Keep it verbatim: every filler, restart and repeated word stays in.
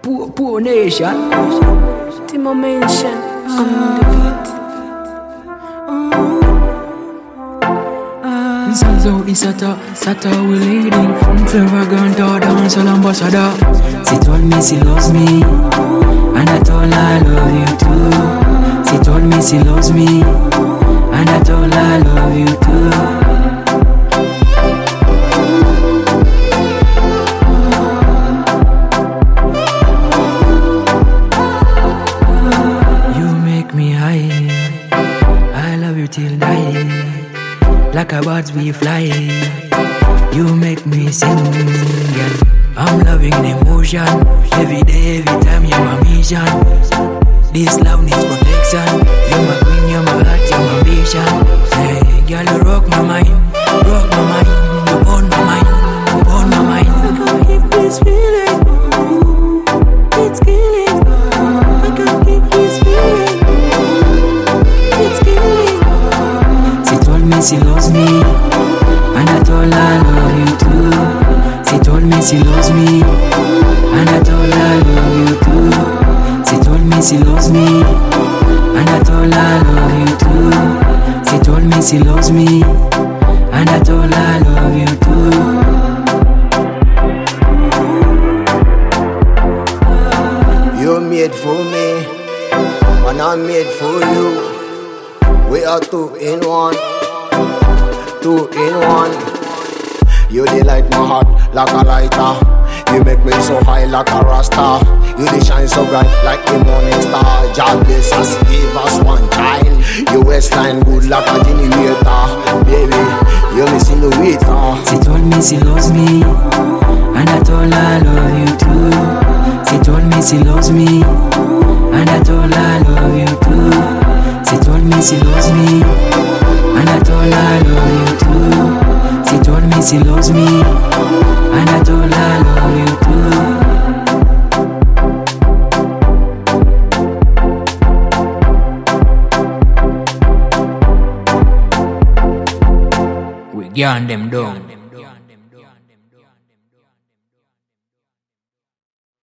poor, poor nation. Timo mention on the beat. Sons out the Sata, Sata we leading. Forever gone to dance all ambassador. She told me she loves me, and I told her I love you too. She told me she loves me, and I told her I love you too. Till die, like a birds we fly. You make me sing, girl. I'm loving the emotion. Every day, every time you're my mission. This love needs protection. You're my queen, you're my heart, you're my ambition. Hey, girl, you rock my mind, rock my mind. You own my mind, you own my mind. I can't keep this feeling, it's killing. I can't keep this feeling, it's killing. She loves me, and I told her I love you too. She told me she loves me, and I told her I love you too. She told me she loves me, and I told her I love you too. She told me she loves me, and I told her I love you too. You're made for me, and I'm made for you. We are two in one. Two in one. You delight my heart like a lighter. You make me so high like a rasta. You dey shine so bright like the morning star. God bless us, give us one child. You waistline good like a generator. Baby, you're missing the waiter. She told me she loves me, and I told her I love you too. She told me she loves me, and I told her I love you too. She told me she loves me, and I told her I love you too. She told me she loves me, and I told her I love you too. We gun them down.